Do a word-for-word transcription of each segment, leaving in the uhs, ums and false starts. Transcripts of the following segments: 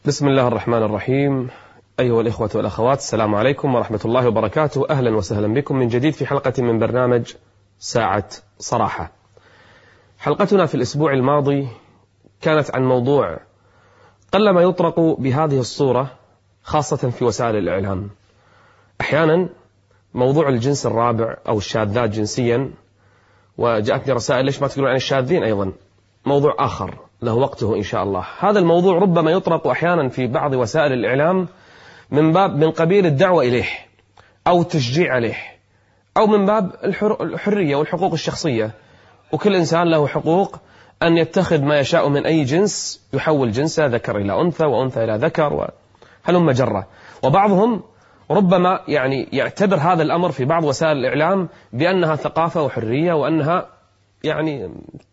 بسم الله الرحمن الرحيم. أيها الإخوة والأخوات، السلام عليكم ورحمة الله وبركاته. أهلا وسهلا بكم من جديد في حلقة من برنامج ساعة صراحة. حلقتنا في الأسبوع الماضي كانت عن موضوع قلما يطرق بهذه الصورة، خاصة في وسائل الإعلام. أحيانا موضوع الجنس الرابع أو الشاذات جنسيا، وجاءتني رسائل ليش ما تقولون عن الشاذين أيضا، موضوع آخر له وقته إن شاء الله. هذا الموضوع ربما يطرق أحيانا في بعض وسائل الإعلام من باب من قبيل الدعوة إليه أو التشجيع عليه، أو من باب الحرية والحقوق الشخصية، وكل إنسان له حقوق أن يتخذ ما يشاء من أي جنس، يحول جنسه ذكر إلى أنثى وأنثى إلى ذكر وهلم جرة. وبعضهم ربما يعني يعتبر هذا الأمر في بعض وسائل الإعلام بأنها ثقافة وحرية، وأنها يعني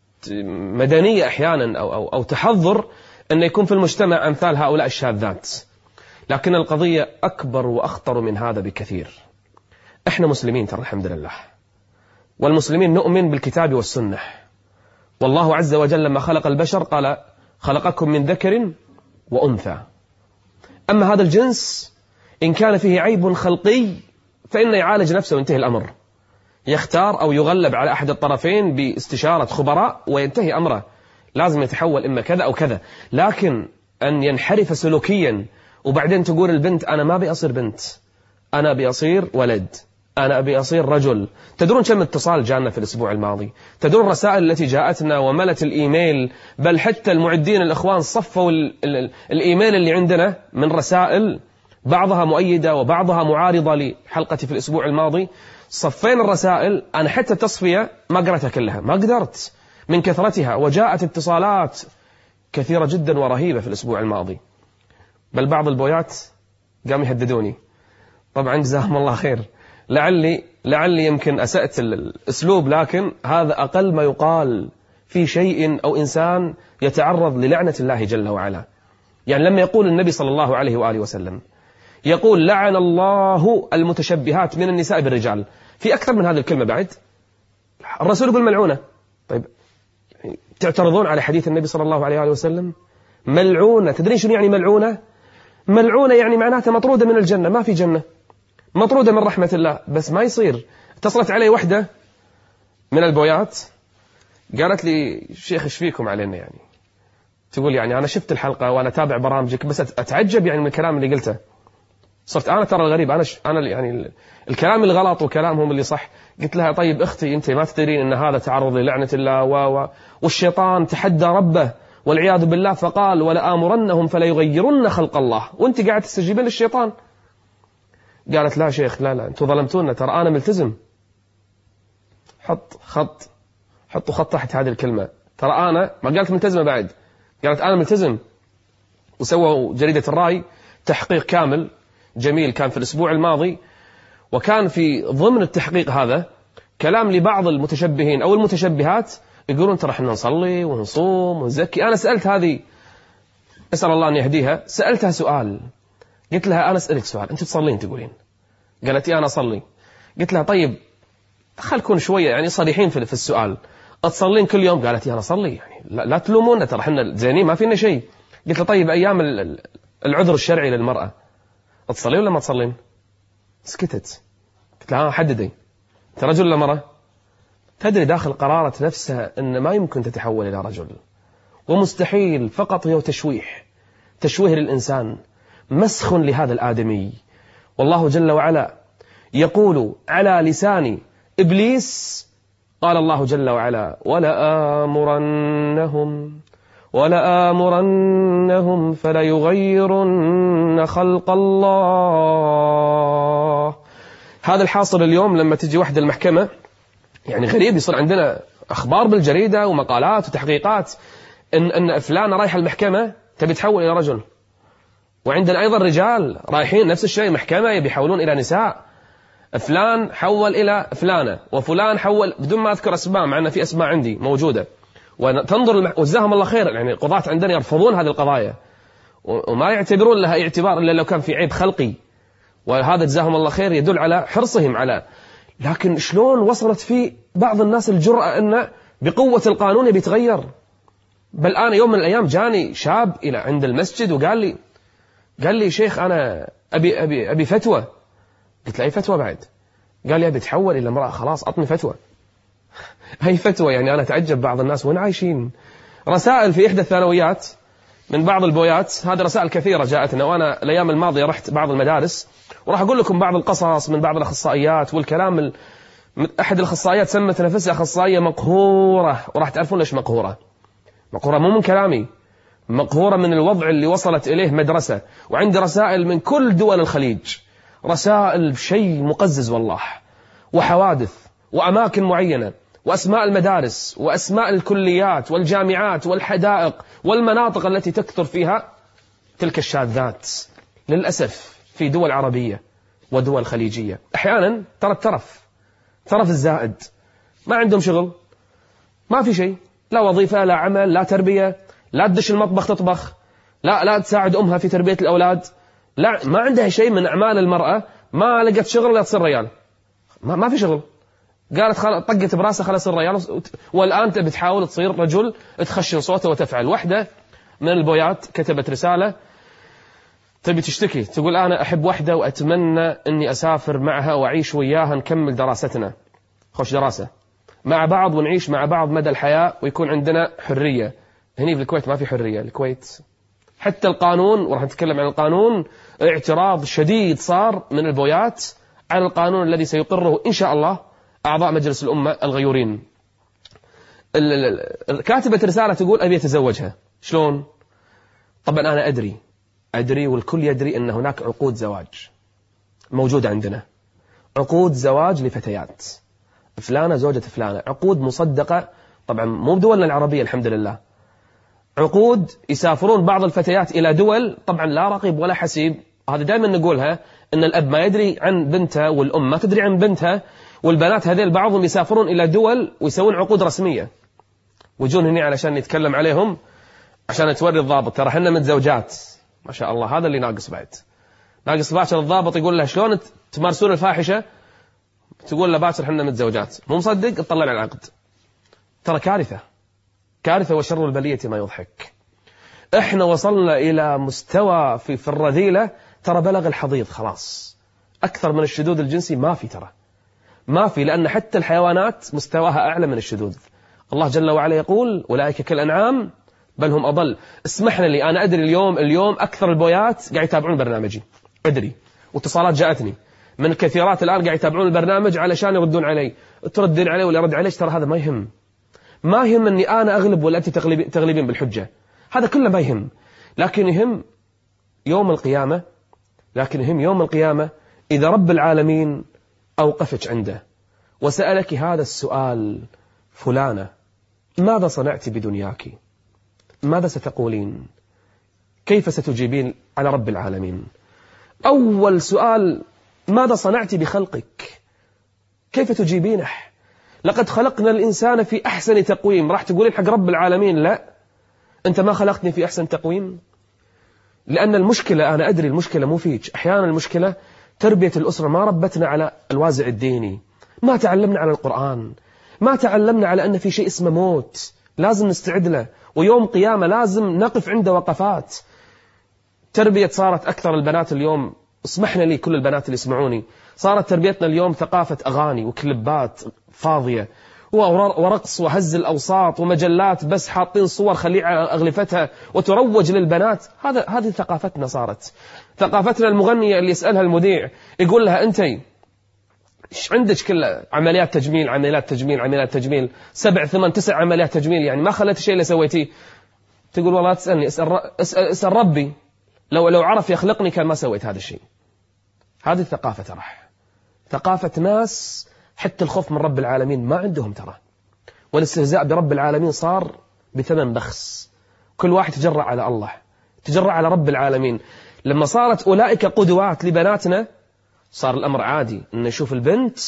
مدنية أحيانا أو, أو, أو تحضر أن يكون في المجتمع أمثال هؤلاء الشاذات. لكن القضية أكبر وأخطر من هذا بكثير. إحنا مسلمين ترى الحمد لله، والمسلمين نؤمن بالكتاب والسنة. والله عز وجل لما خلق البشر قال خلقكم من ذكر وأنثى. أما هذا الجنس إن كان فيه عيب خلقي فإنه يعالج نفسه وينتهي الأمر، يختار أو يغلب على أحد الطرفين باستشارة خبراء وينتهي أمره، لازم يتحول إما كذا أو كذا. لكن أن ينحرف سلوكيا وبعدين تقول البنت أنا ما أبي أصير بنت، أنا أبي أصير ولد، أنا أبي أصير رجل. تدرون كم اتصال جاءنا في الأسبوع الماضي؟ تدرون الرسائل التي جاءتنا وملت الإيميل؟ بل حتى المعدين الإخوان صفوا الإيميل اللي عندنا من رسائل، بعضها مؤيدة وبعضها معارضة لحلقتي في الأسبوع الماضي. صفين الرسائل، أنا حتى التصفية ما قرأتها كلها، ما قدرت من كثرتها، وجاءت اتصالات كثيرة جدا ورهيبة في الأسبوع الماضي. بل بعض البويات قام يهددوني. طبعا جزاهم الله خير، لعلي لعلي يمكن أسأت الأسلوب، لكن هذا أقل ما يقال في شيء أو إنسان يتعرض للعنة الله جل وعلا. يعني لما يقول النبي صلى الله عليه وآله وسلم يقول لعن الله المتشبهات من النساء بالرجال، في أكثر من هذه الكلمة بعد؟ الرسول يقول ملعونة. طيب تعترضون على حديث النبي صلى الله عليه وآله وسلم؟ ملعونة. تدرين شنو يعني ملعونة؟ ملعونة يعني معناتها مطرودة من الجنة، ما في جنة، مطرودة من رحمة الله. بس ما يصير. اتصلت علي وحدة من البويات قالت لي شيخ ايش فيكم علينا، يعني تقول يعني أنا شفت الحلقة وأنا تابع برامجك، بس أتعجب يعني من الكلام اللي قلته. صرت أنا ترى الغريب، أنا ش... أنا يعني الكلام الغلط وكلامهم اللي صح. قلت لها طيب أختي أنت ما تدرين أن هذا تعرض للعنة الله و... و... والشيطان تحدى ربه والعياذ بالله فقال ولآمرنهم فلا يغيرن خلق الله، وأنت قاعد تستجيبين للشيطان. قالت لا شيخ لا لا أنتوا ظلمتونا، ترى أنا ملتزم. حط خط حطوا خط تحت هذه الكلمة، ترى أنا ما قالت ملتزمة بعد، قالت أنا ملتزم. وسووا جريدة الرأي تحقيق كامل جميل كان في الأسبوع الماضي، وكان في ضمن التحقيق هذا كلام لبعض المتشبهين أو المتشبهات يقولون ترى احنا نصلي ونصوم ونزكي. أنا سألت هذه، أسأل الله أن يهديها، سألتها سؤال، قلت لها أنا أسألك سؤال، أنت تصلين تقولين؟ قالت لي أنا أصلي. قلت لها طيب خل كون شوية يعني صريحين في السؤال، أتصلين كل يوم؟ قالت لي أنا أصلي، يعني لا, لا تلومونا ترى احنا زينين ما فينا شيء. قلت لها طيب أيام العذر الشرعي للمرأة تصلين ولا ما تصلين؟ سكتت. قلت لها حددي انت رجل ولا مرأة؟ تدري داخل قرارة نفسها ان ما يمكن تتحول الى رجل، ومستحيل، فقط هو تشويح تشويه للإنسان، مسخ لهذا الآدمي. والله جل وعلا يقول على لسان إبليس، قال الله جل وعلا ولآمرنهم ولآمرنهم فليغيرن خلق الله. هذا الحاصل اليوم لما تجي واحدة المحكمة، يعني غريب يصير عندنا أخبار بالجريدة ومقالات وتحقيقات إن, إن فلانة رايحة المحكمة تبي تحول إلى رجل، وعندنا أيضا رجال رايحين نفس الشيء محكمة يبي يحولون إلى نساء. فلان حول إلى فلانة، وفلان حول بدون ما أذكر أسماء، مع أن في أسماء عندي موجودة وتنظر المح... وجزاهم الله خير، يعني القضاة عندنا يرفضون هذه القضايا وما يعتبرون لها اعتبار إلا لو كان في عيب خلقي، وهذا جزاهم الله خير يدل على حرصهم على. لكن شلون وصلت في بعض الناس الجرأة أن بقوة القانون يتغير؟ بل أنا يوم من الأيام جاني شاب إلى عند المسجد وقال لي قال لي شيخ أنا أبي, أبي, أبي فتوى. قلت له أي فتوى بعد؟ قال لي أبي تحول إلى امرأة، خلاص أعطني فتوى. هي فتوى يعني. أنا أتعجب بعض الناس وين عايشين. رسائل في إحدى الثانويات من بعض البويات، هذه رسائل كثيرة جاءتنا، وأنا الأيام الماضية رحت بعض المدارس وراح أقول لكم بعض القصص من بعض الأخصائيات والكلام ال... أحد الأخصائيات سمت نفسها أخصائية مقهورة، وراح تعرفون ليش مقهورة. مقهورة مو من كلامي، مقهورة من الوضع اللي وصلت إليه مدرسة. وعندي رسائل من كل دول الخليج، رسائل شيء مقزز والله، وحوادث وأماكن معينة وأسماء المدارس وأسماء الكليات والجامعات والحدائق والمناطق التي تكثر فيها تلك الشاذات للأسف في دول عربية ودول خليجية. أحيانا ترى الترف، ترف الزائد، ما عندهم شغل، ما في شيء، لا وظيفة لا عمل لا تربية، لا تدش المطبخ تطبخ، لا لا تساعد أمها في تربية الأولاد، لا ما عندها شيء من أعمال المرأة. ما لقت شغل لا تصير ريال، ما, ما في شغل. قالت خل... طقت براسها خلاص الريال، والآن تبي تحاول تصير رجل، تخشن صوته وتفعل. وحدة من البويات كتبت رسالة تبي تشتكي، تقول أنا أحب وحدة وأتمنى أني أسافر معها وأعيش وياها، نكمل دراستنا، خوش دراسة مع بعض ونعيش مع بعض مدى الحياة ويكون عندنا حرية. هني في الكويت ما في حرية. الكويت حتى القانون، وراح نتكلم عن القانون، اعتراض شديد صار من البويات على القانون الذي سيقره إن شاء الله أعضاء مجلس الأمة الغيورين. كاتبة رسالة تقول أبي أتزوجها. شلون؟ طبعا أنا أدري أدري والكل يدري أن هناك عقود زواج موجودة عندنا، عقود زواج لفتيات، فلانة زوجة فلانة، عقود مصدقة طبعا مو بدولنا العربية الحمد لله، عقود يسافرون بعض الفتيات إلى دول طبعا لا رقيب ولا حسيب. هذا دائما نقولها، أن الأب ما يدري عن بنته والأم ما تدري عن بنتها، والبنات هذيل بعضهم يسافرون إلى دول ويسوون عقود رسمية ويجون هنا علشان نتكلم عليهم، عشان توري الضابط ترى حنا متزوجات ما شاء الله. هذا اللي ناقص بعد، ناقص باكر الضابط يقول له شلون تمارسون الفاحشة، تقول له باكر حنا متزوجات، مو مصدق تطلع على العقد. ترى كارثة كارثة، وشر البلية ما يضحك. احنا وصلنا إلى مستوى في في الرذيلة، ترى بلغ الحضيض خلاص. أكثر من الشذوذ الجنسي ما في، ترى ما في، لأن حتى الحيوانات مستواها أعلى من الشذوذ. الله جل وعلا يقول أولئك كالأنعام بل هم أضل. اسمحنا لي، أنا أدري اليوم اليوم أكثر البويات قاعد يتابعون برنامجي، أدري، واتصالات جاءتني من كثيرات الآن قاعد يتابعون البرنامج علشان يردون علي. تردين علي ولا يرد عليش، ترى هذا ما يهم، ما يهم أني أنا أغلب ولا أنت تغلبين بالحجة، هذا كله ما يهم. لكن يهم يوم القيامة، لكن يهم يوم القيامة إذا رب العالمين أوقفك عنده وسألك هذا السؤال: فلانة ماذا صنعت بدنياك؟ ماذا ستقولين؟ كيف ستجيبين على رب العالمين؟ أول سؤال: ماذا صنعت بخلقك؟ كيف تجيبينه؟ لقد خلقنا الإنسان في أحسن تقويم. راح تقولين حق رب العالمين لا، أنت ما خلقتني في أحسن تقويم. لأن المشكلة، أنا أدري المشكلة مو فيك، أحيانا المشكلة تربية الأسرة، ما ربتنا على الوازع الديني، ما تعلمنا على القرآن، ما تعلمنا على أن في شيء اسمه موت لازم نستعد له، ويوم قيامة لازم نقف عنده وقفات. تربية صارت أكثر البنات اليوم، اسمحنا لي كل البنات اللي يسمعوني، صارت تربيتنا اليوم ثقافة أغاني وكليبات فاضية ورقص وهز الأوساط ومجلات بس حاطين صور خليعة أغلفتها وتروج للبنات. هذا هذه ثقافتنا صارت. ثقافتنا المغنية اللي يسألها المذيع يقول لها أنت إيش عندك؟ كل عمليات تجميل عمليات تجميل عمليات تجميل، سبع ثمان تسع عمليات تجميل، يعني ما خلت شيء اللي سويتيه. تقول والله تسألني، اسأل, اسأل, اسأل ربي، لو لو عرف يخلقني كان ما سويت هذا الشيء. هذه الثقافة ترى ثقافة ناس حتى الخوف من رب العالمين ما عندهم ترى، والاستهزاء برب العالمين صار بثمن بخس. كل واحد تجرأ على الله، تجرأ على رب العالمين. لما صارت أولئك قدوات لبناتنا صار الأمر عادي أن نشوف البنت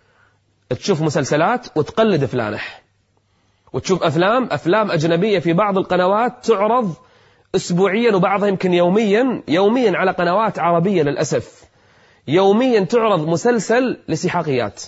تشوف مسلسلات وتقلد فلانه، وتشوف أفلام أفلام أجنبية في بعض القنوات تعرض أسبوعيا وبعضها يمكن يوميا يوميا على قنوات عربية للأسف. يوميا تعرض مسلسل لسحاقيات،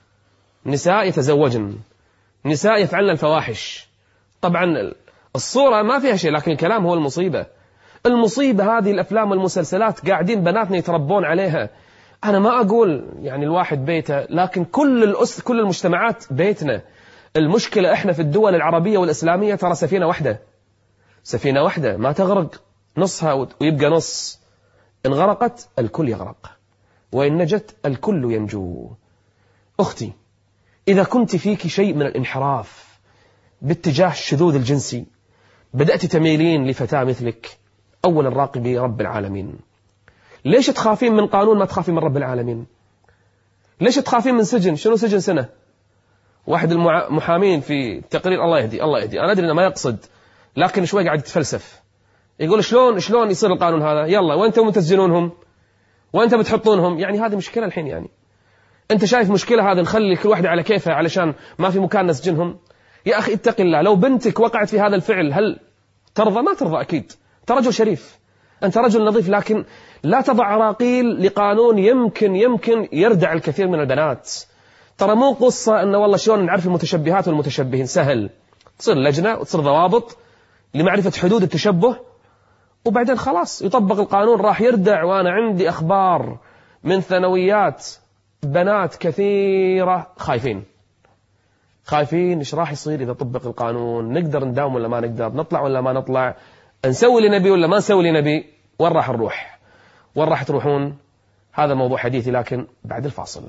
نساء يتزوجن، نساء يفعلن الفواحش. طبعا الصورة ما فيها شيء، لكن الكلام هو المصيبة. المصيبة هذه الأفلام والمسلسلات قاعدين بناتنا يتربون عليها. أنا ما أقول يعني الواحد بيته، لكن كل الأس كل المجتمعات بيتنا. المشكلة إحنا في الدول العربية والإسلامية ترى سفينة واحدة، سفينة واحدة ما تغرق نصها ويبقى نص. إن غرقت الكل يغرق، وإن نجت الكل ينجو. أختي، إذا كنت فيك شيء من الانحراف باتجاه الشذوذ الجنسي، بدأت تميلين لفتاة مثلك، أولا راقبي رب العالمين. ليش تخافين من قانون ما تخافين من رب العالمين؟ ليش تخافين من سجن؟ شنو سجن سنة؟ واحد المحامين في تقرير، الله يهدي الله يهدي، أنا أدري أنه ما يقصد، لكن شوي قاعد يتفلسف، يقول شلون شلون يصير القانون هذا؟ يلا وأنتم تسجنونهم وأنت بتحطونهم. يعني هذه مشكلة الحين. يعني أنت شايف مشكلة هذا نخلي كل واحدة على كيفها علشان ما في مكان نسجنهم؟ يا أخي اتق الله، لو بنتك وقعت في هذا الفعل هل ترضى؟ ما ترضى أكيد. أنت رجل شريف، أنت رجل نظيف، لكن لا تضع عراقيل لقانون يمكن يمكن يردع الكثير من البنات. ترى مو قصة أنه والله شلون نعرف المتشبهات والمتشبهين، سهل، تصير لجنة وتصير ضوابط لمعرفة حدود التشبه، وبعدين خلاص يطبق القانون راح يردع. وأنا عندي أخبار من ثانويات بنات كثيرة خايفين خايفين إيش راح يصير إذا طبق القانون، نقدر نداوم ولا ما نقدر، نطلع ولا ما نطلع، نسوي لنبي ولا ما نسوي لنبي، وين راح نروح، وين راح تروحون؟ هذا موضوع حديثي لكن بعد الفاصل.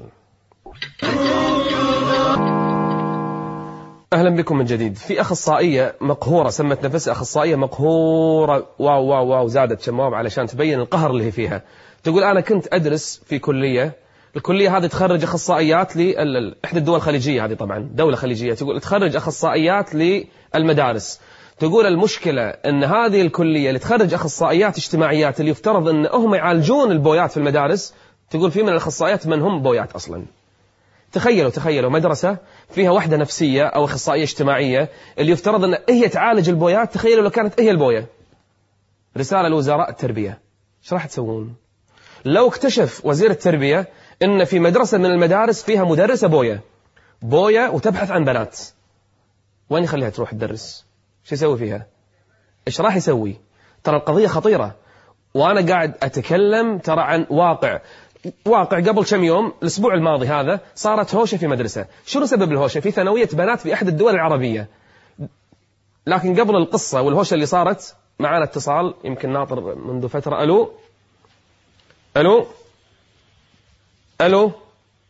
أهلا بكم من جديد. في أخصائية مقهورة سمت نفسها أخصائية مقهورة، واو واو واو زادت شمواب علشان تبين القهر اللي هي فيها. تقول أنا كنت أدرس في كلية، الكلية هذه تخرج أخصائيات لإحدى الدول الخليجية، هذه طبعا دولة خليجية، تقول تخرج أخصائيات للمدارس. تقول المشكلة أن هذه الكلية اللي تخرج أخصائيات اجتماعيات اللي يفترض أن هم يعالجون البويات في المدارس، تقول في من الأخصائيات من هم بويات أصلا. تخيلوا تخيلوا مدرسة فيها وحدة نفسية أو أخصائية اجتماعية اللي يفترض أن هي تعالج البويات، تخيلوا لو كانت هي البوية. رسالة لوزراء التربية، ايش راح تسوون لو اكتشف وزير التربية أن في مدرسة من المدارس فيها مدرسة بوية بوية وتبحث عن بنات؟ وين يخليها تروح تدرس؟ شو يسوي فيها؟ ايش راح يسوي؟ ترى القضية خطيرة، وأنا قاعد أتكلم ترى عن واقع واقع قبل كم يوم الأسبوع الماضي هذا صارت هوشة في مدرسة. شنو سبب الهوشة؟ في ثانوية بنات في أحد الدول العربية. لكن قبل القصة والهوشة اللي صارت معنا اتصال يمكن ناطر منذ فترة. ألو ألو ألو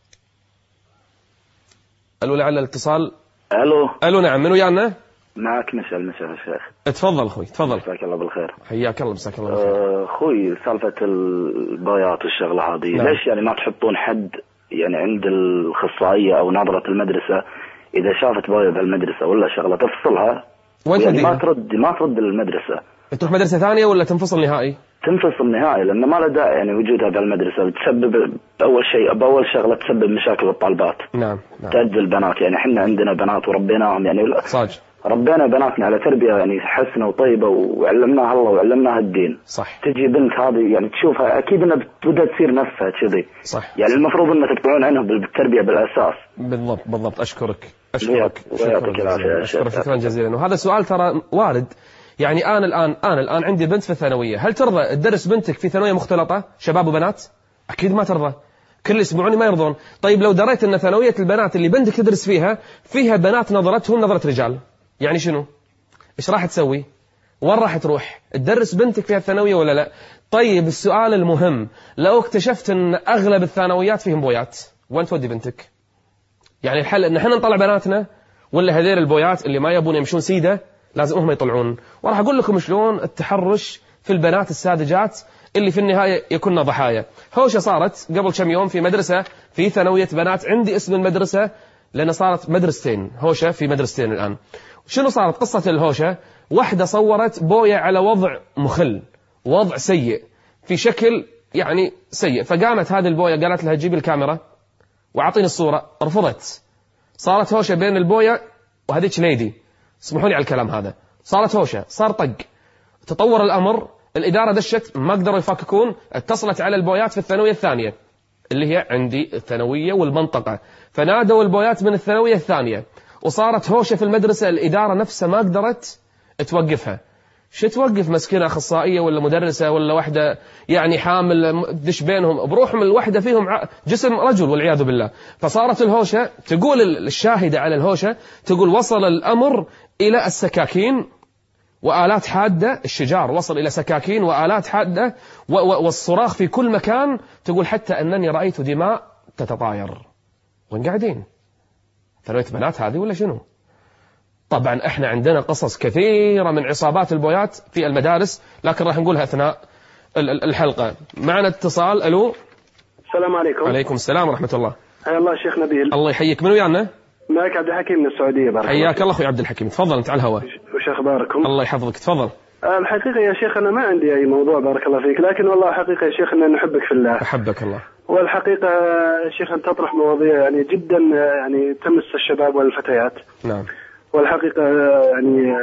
ألو لعل الاتصال. ألو ألو نعم، من ويانا؟ معك مشعل مشعل يا شيخ. اتفضل أخوي تفضل. مساك الله بالخير. حياك الله مساك الله بالخير. أخوي سالفة البويات والشغلة هذه، نعم. ليش يعني ما تحطون حد يعني عند الأخصائية أو ناظرة المدرسة إذا شافت بوية بالمدرسة ولا شغلة تفصلها، يعني ما ترد ما ترد المدرسة، تروح مدرسة ثانية ولا تنفصل نهائي؟ تنفصل نهائي، لأن ما له داعي يعني وجودها بالمدرسة، بتسبب أول شيء بأول شغلة تسبب مشاكل الطالبات. نعم, نعم. تأذي البنات، يعني إحنا عندنا بنات وربيناهم يعني صاج. ربينا بناتنا على تربية يعني حسنة وطيبة وعلمناها الله وعلمناها الدين. صح. تجي بنت هذه يعني تشوفها أكيد إنها بدها تصير نفسها كذي. صح. يعني المفروض إنها تتبعون عنها بالتربية بالأساس. بالضبط بالضبط. أشكرك أشكرك شكرا جزيلا. أشكرك شكرا جزيلا. وهذا سؤال ترى وارد. يعني أنا الآن أنا الآن عندي بنت في الثانوية، هل ترضى تدرس بنتك في ثانوية مختلطة شباب وبنات؟ أكيد ما ترضى. كل يسمعوني ما يرضون. طيب لو دريت أن ثانوية البنات اللي بنتك تدرس فيها فيها بنات نظرتهم نظرة رجال، يعني شنو؟ إيش راح تسوي؟ وين راح تروح؟ تدرس بنتك في الثانوية ولا لا؟ طيب السؤال المهم، لو اكتشفت أن أغلب الثانويات فيهم بويات، وين تودي بنتك؟ يعني الحل أن احنا نطلع بناتنا ولا هذيل البويات اللي ما يبون يمشون سيدة لازم هم يطلعون؟ وراح أقول لكم شلون التحرش في البنات الساذجات اللي في النهاية يكون ضحايا. هوشة صارت قبل كم يوم في مدرسة في ثانوية بنات، عندي اسم المدرسة لأن صارت مدرستين، هوشة في مدرستين الآن. شنو صارت قصة الهوشة؟ واحدة صورت بوية على وضع مخل، وضع سيء، في شكل يعني سيء، فقامت هذه البوية قالت لها جيب الكاميرا وعطيني الصورة، رفضت. صارت هوشة بين البوية وهذيك ليدي، اسمحوا لي على الكلام هذا، صارت هوشة، صار طق، تطور الأمر، الإدارة دشت ما قدروا يفككون، اتصلت على البويات في الثانوية الثانية اللي هي عندي الثانوية والمنطقة، فنادوا البويات من الثانوية الثانية، وصارت هوشة في المدرسة، الإدارة نفسها ما قدرت توقفها. شو توقف مسكينة أخصائية ولا مدرسة ولا واحدة يعني حامل دش بينهم بروحهم الوحدة فيهم جسم رجل والعياذ بالله. فصارت الهوشة، تقول الشاهدة على الهوشة، تقول وصل الأمر إلى السكاكين وآلات حادة، الشجار وصل إلى سكاكين وآلات حادة والصراخ في كل مكان. تقول حتى أنني رأيت دماء تتطاير. وين قاعدين؟ ثروة بنات هذه ولا شنو؟ طبعا احنا عندنا قصص كثيرة من عصابات البويات في المدارس، لكن راح نقولها أثناء الحلقة. معنا اتصال. ألو. السلام عليكم. عليكم السلام ورحمة الله. حيا الله شيخ نبيل. الله يحييك. من ويانا؟ معك عبد الحكيم من السعودية. بارك حياك الله أخوي عبد الحكيم، تفضل أنت على الهواء. وش أخباركم؟ الله يحفظك، تفضل. الحقيقة يا شيخ أنا ما عندي أي موضوع بارك الله فيك، لكن والله حقيقة يا شيخ أن نحبك في الله. أحبك الله. والحقيقة يا شيخ أن تطرح مواضيع يعني جدا يعني تمس الشباب والفتيات. نعم. والحقيقة يعني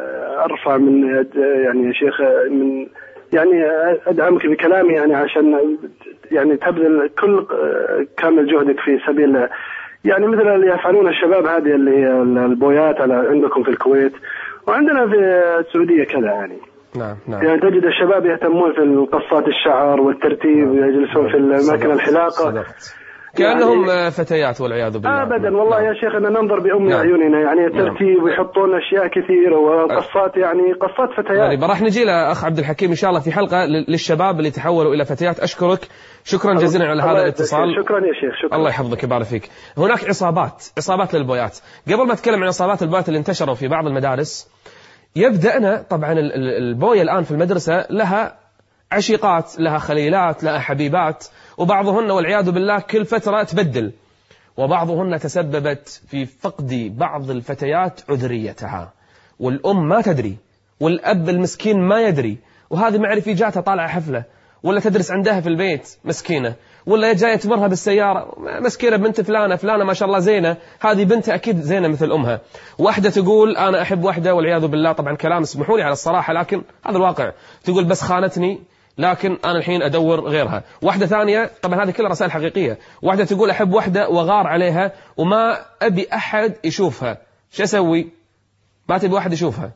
أرفع من يعني يا شيخ من يعني أدعمك بكلامي يعني عشان يعني تبذل كل كامل جهدك في سبيل يعني مثل اللي يفعلون الشباب هذه اللي هي البويات على عندكم في الكويت وعندنا في السعودية كذا يعني. نعم نعم. يعني تجد الشباب يهتمون في قصات الشعر والترتيب ويجلسون في الأماكن الحلاقة صدقت. كأنهم يعني فتيات والعياذ بالله. أبدا والله نعم. يا شيخ أنا ننظر بأم نعم. عيوننا يعني ترتيب نعم. ويحطون أشياء كثيرة وقصات يعني قصات فتيات. غريبة. راح نجي لأخ عبد الحكيم إن شاء الله في حلقة للشباب اللي تحولوا إلى فتيات. أشكرك شكرا جزيلا على هذا الاتصال. شكرا يا شيخ. شكرا. الله يحفظك يبارك فيك. هناك عصابات عصابات للبويات. قبل ما أتكلم عن عصابات البويات اللي انتشروا في بعض المدارس، يبدأنا طبعا البوية الآن في المدرسة لها عشيقات، لها خليلات، لها حبيبات، وبعضهن والعياذ بالله كل فترة تبدل، وبعضهن تسببت في فقد بعض الفتيات عذريتها، والأم ما تدري والأب المسكين ما يدري، وهذه معرفي جاتها طالعة حفلة ولا تدرس عندها في البيت مسكينة، ولا جاية تمرها بالسيارة مسكينة بنت فلانة فلانة ما شاء الله زينة، هذه بنتها أكيد زينة مثل أمها. واحدة تقول أنا أحب واحدة والعياذ بالله، طبعا كلام اسمحوا لي على الصراحة لكن هذا الواقع، تقول بس خانتني لكن أنا الحين أدور غيرها. واحدة ثانية، طبعا هذه كلها رسائل حقيقية، واحدة تقول أحب واحدة وغار عليها وما أبي أحد يشوفها، شو أسوي؟ ما تبي واحد يشوفها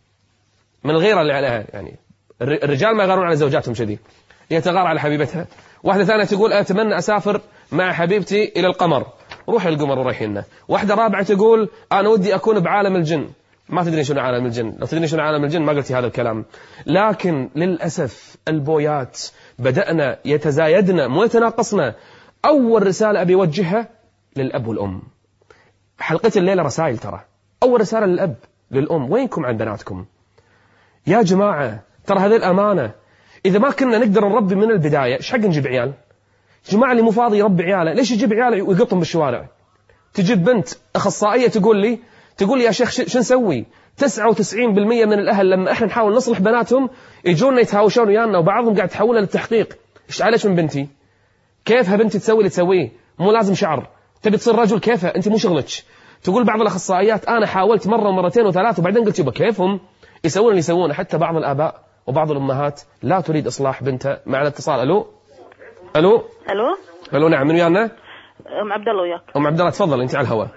من الغيرة اللي عليها. يعني الرجال ما يغارون على زوجاتهم شديد، هي تغار على حبيبتها. واحدة ثانية تقول أتمنى أسافر مع حبيبتي إلى القمر، روح القمر وريحينا. واحدة رابعة تقول أنا ودي أكون بعالم الجن. ما تدري شنو عالم الجن، لو تدري شنو عالم الجن ما قلتي هذا الكلام. لكن للأسف البويات بدأنا يتزايدنا مو يتناقصنا. أول رسالة أبي أوجهها للأب والأم، حلقة الليلة رسائل، ترى أول رسالة للأب للأم، وينكم عن بناتكم يا جماعة؟ ترى هذه الأمانة، إذا ما كنا نقدر نربي من البداية إيش حق نجيب عيال؟ جماعة اللي مو فاضي يربي عياله ليش يجيب عياله ويقطهم بالشوارع؟ تجيب بنت أخصائية تقول لي تقول لي يا شيخ شو نسوي؟ تسعة وتسعين بالمئة من الأهل لما إحنا نحاول نصلح بناتهم يجونا يتهاوشون ويانا، وبعضهم قاعد تحولها للتحقيق. إيش عليش من بنتي؟ كيفها بنتي تسوي اللي تسويه؟ مو لازم شعر، تبي تصير رجل كيفها؟ أنت مو شغلك. تقول بعض الأخصائيات أنا حاولت مرة ومرتين وثلاث وبعدين قلت يبا كيفهم يسوون اللي يسوونه. حتى بعض الآباء وبعض الأمهات لا تريد إصلاح بنتها. معنا اتصال. ألو ألو ألو ألو نعم، من ويانا؟ أم عبد الله وياك. أم عبد الله تفضل أنت على الهواء.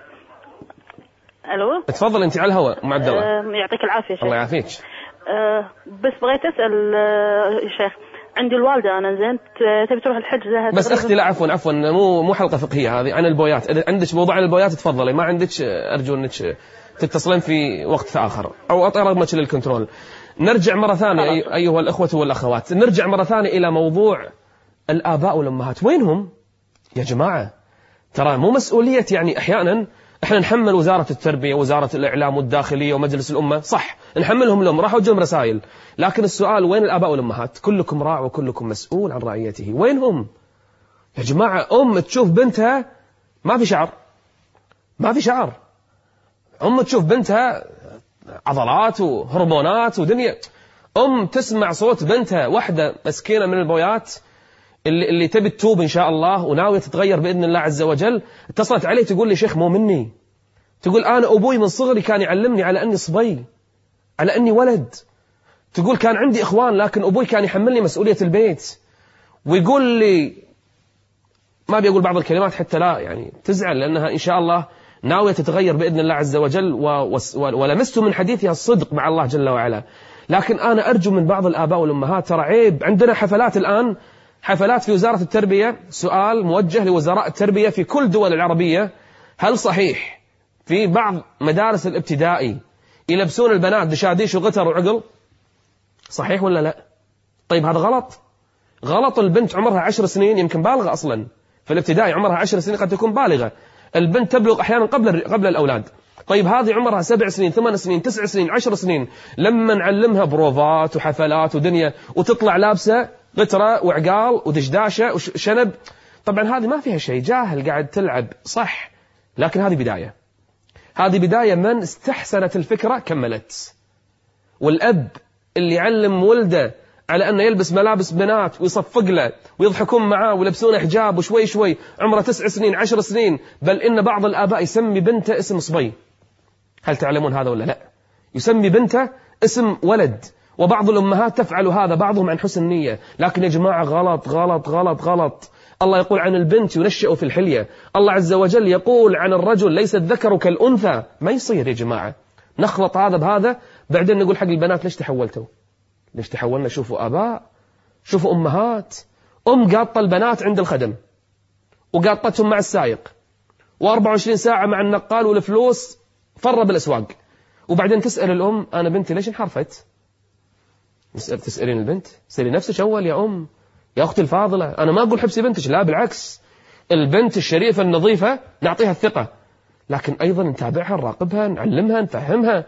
ألو تفضل أنت على الهواء أم عبد الله. أه يعطيك العافية شيخ. الله يعافيك. أه بس بغيت أسأل يا شيخ، عندي الوالدة أنا زين تبي تروح الحج زهد. بس أختي لا عفوا عفوا مو مو حلقة فقهية هذه عن البويات. إذا عندك موضوع عن البويات تفضلي، ما عندك أرجو أنك تتصلين في وقت آخر أو أطير رقمك للكنترول. نرجع مرة ثانية أي... أيها الأخوة والأخوات، نرجع مرة ثانية إلى موضوع الآباء والأمهات. وينهم يا جماعة؟ ترى مو مسؤولية، يعني أحيانا إحنا نحمل وزارة التربية وزارة الإعلام والداخلية ومجلس الأمة، صح نحملهم لهم، راح وجههم رسائل، لكن السؤال وين الآباء والأمهات؟ كلكم راع وكلكم مسؤول عن رعيته. وينهم يا جماعة؟ أم تشوف بنتها ما في شعر، ما في شعر، أم تشوف بنتها عضلات وهرمونات ودنيا، أم تسمع صوت بنتها، واحدة مسكينة من البويات اللي, اللي تبي تتوب إن شاء الله وناوية تتغير بإذن الله عز وجل، اتصلت علي تقول لي شيخ مو مني، تقول أنا أبوي من صغري كان يعلمني على أني صبي، على أني ولد، تقول كان عندي إخوان لكن أبوي كان يحملني مسؤولية البيت، ويقول لي ما بيقول بعض الكلمات حتى لا يعني تزعل لأنها إن شاء الله ناوية تتغير بإذن الله عز وجل، ولمست من حديثها الصدق مع الله جل وعلا. لكن أنا أرجو من بعض الآباء والأمهات، ترى عيب، عندنا حفلات الآن، حفلات في وزارة التربية، سؤال موجه لوزراء التربية في كل دول العربية: هل صحيح في بعض مدارس الابتدائي يلبسون البنات دشاديش وغتر وعقل؟ صحيح ولا لا؟ طيب هذا غلط. غلط. البنت عمرها عشر سنين يمكن بالغة أصلا، في الابتدائي عمرها عشر سنين قد تكون بالغة، البنت تبلغ أحيانا قبل قبل الأولاد. طيب هذه عمرها سبع سنين ثمان سنين تسع سنين عشر سنين، لما نعلمها بروفات وحفلات ودنيا وتطلع لابسة غترة وعقال ودشداشة وشنب، طبعا هذه ما فيها شيء، جاهل قاعد تلعب صح، لكن هذه بداية، هذه بداية من استحسنت الفكرة كملت. والأب اللي يعلم ولده على أنه يلبس ملابس بنات ويصفق له ويضحكون معاه ويلبسونه حجاب وشوي شوي عمره تسع سنين عشر سنين، بل إن بعض الآباء يسمي بنته اسم صبي. هل تعلمون هذا ولا لا؟ يسمي بنته اسم ولد، وبعض الأمهات تفعل هذا، بعضهم عن حسن نية، لكن يا جماعة غلط غلط غلط غلط. الله يقول عن البنت ينشأ في الحلية، الله عز وجل يقول عن الرجل ليس الذكر كالأنثى. ما يصير يا جماعة نخلط هذا بهذا، بعدين نقول حق البنات ليش تحولتوا؟ ليش تحولنا؟ شوفوا آباء، شوفوا أمهات، أم قاطة البنات عند الخدم وقاطتهم مع السائق وأربعة وعشرين ساعة مع النقال والفلوس فرة بالأسواق، وبعدين تسأل الأم أنا بنتي ليش انحرفت؟ تسألين البنت؟ سألي نفسك أول يا أم، يا أختي الفاضلة. أنا ما أقول حبسي بنتك، لا بالعكس، البنت الشريفة النظيفة نعطيها الثقة، لكن أيضا نتابعها نراقبها نعلمها نفهمها.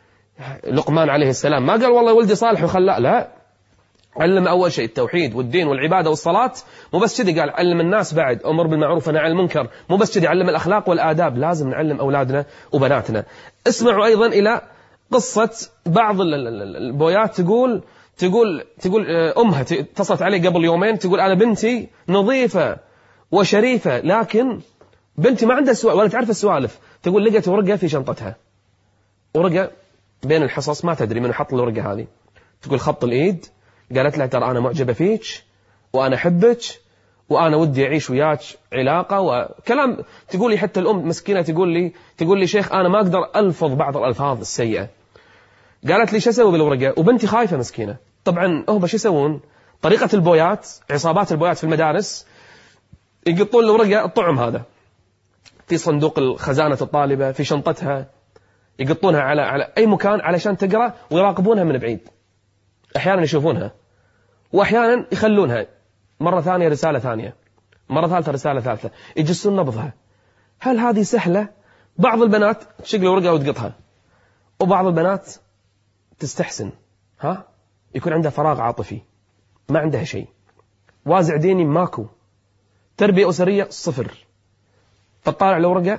لقمان عليه السلام ما قال والله ولدي صالح وخلاء، لا، علم أول شيء التوحيد والدين والعبادة والصلاة، مو بس كذي، قال علم الناس بعد، أمر بالمعروف ونهي عن المنكر، مو بس كذي، علم الأخلاق والآداب. لازم نعلم أولادنا وبناتنا. اسمعوا أيضا إلى قصة بعض البويات، تقول تقول تقول أمها اتصلت علي قبل يومين تقول أنا بنتي نظيفة وشريفة، لكن بنتي ما عندها سوالف ولا تعرف السوالف. تقول لقيت ورقة في شنطتها، ورقة بين الحصص ما تدري من حط الورقة هذه، تقول خط الإيد، قالت لها ترى أنا معجبة فيك وأنا أحبك وأنا ودي أعيش وياك علاقة وكلام. تقول لي حتى الأم مسكينة تقول لي تقول لي شيخ أنا ما أقدر ألفظ بعض الألفاظ السيئة. قالت لي شو أسوي بالورقة؟ وبنتي خايفة مسكينة. طبعا هم شو يسوون؟ طريقة البويات، عصابات البويات في المدارس يقطون الورقة الطعم هذا في صندوق الخزانة الطالبة في شنطتها، يقطونها على على أي مكان علشان تقرأ، ويراقبونها من بعيد. أحيانا يشوفونها وأحيانا يخلونها، مرة ثانية رسالة ثانية، مرة ثالثة رسالة ثالثة، يجسون نبضها. هل هذه سهلة؟ بعض البنات تشق ورقة وتقطها، وبعض البنات تستحسن، ها يكون عندها فراغ عاطفي، ما عندها شيء، وازع ديني ماكو، تربية أسرية صفر. فالطالع الورقة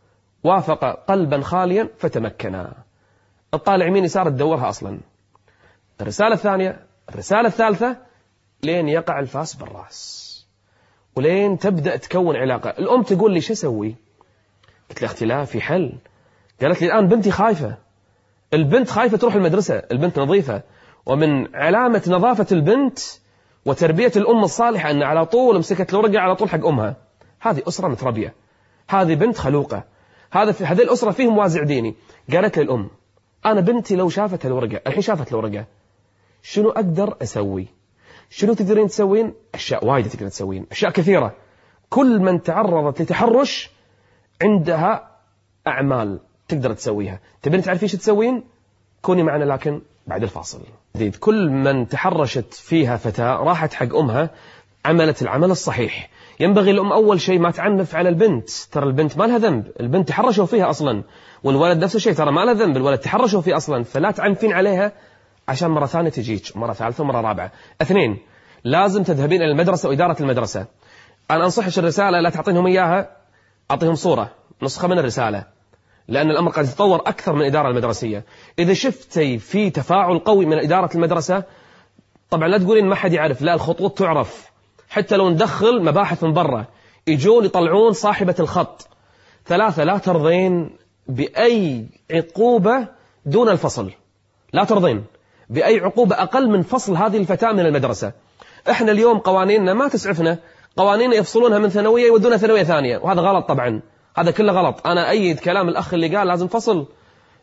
وافق قلبا خاليا فتمكنا، الطالع يمين يسار تدورها أصلا. الرسالة الثانية، الرسالة الثالثة، لين يقع الفاس بالرأس ولين تبدأ تكون علاقة. الأم تقول لي شو أسوي؟ قلت لي أختي لا في حل. قالت لي الآن بنتي خايفة، البنت خايفة تروح المدرسة، البنت نظيفة، ومن علامة نظافة البنت وتربية الأم الصالحة أن على طول مسكت الورقة على طول حق أمها. هذه أسرة متربية، هذه بنت خلوقة، هذا في هذه الأسرة فيهم وازع ديني. قالت لي الأم أنا بنتي لو شافت الورقة، الحين شافت الورقة، شنو أقدر أسوي؟ شنو تقدرين تسوين؟ أشياء وايدة تقدر تسوين، أشياء كثيرة. كل من تعرضت لتحرش عندها أعمال تقدر تسويها. تبين تعرفين شو تسوين؟ كوني معنا لكن بعد الفاصل. كل من تحرشت فيها فتاة راحت حق أمها عملت العمل الصحيح. ينبغي الأم أول شيء ما تعنف على البنت، ترى البنت ما لها ذنب، البنت تحرشوا فيها أصلا، والولد نفس الشيء ترى ما له ذنب، الولد تحرشوا فيه أصلا، فلا تعنفين عليها عشان مرة ثانية تجيك، مرة ثالثة ومرة رابعة. اثنين، لازم تذهبين إلى المدرسة وإدارة المدرسة. أنا أنصحش الرسالة لا تعطينهم إياها، أعطيهم صورة نسخة من الرسالة، لأن الأمر قد يتطور أكثر من الإدارة المدرسية. إذا شفتي في تفاعل قوي من إدارة المدرسة، طبعا لا تقولين ما حد يعرف، لا الخطوط تعرف، حتى لو ندخل مباحث من برا يجون يطلعون صاحبة الخط. ثلاثة، لا ترضين بأي عقوبة دون الفصل، لا ترضين بأي عقوبة أقل من فصل هذه الفتاة من المدرسة. إحنا اليوم قوانيننا ما تسعفنا، قوانين يفصلونها من ثانوية يودونها ثانوية ثانية، وهذا غلط طبعا، هذا كله غلط. أنا أيد كلام الأخ اللي قال لازم فصل،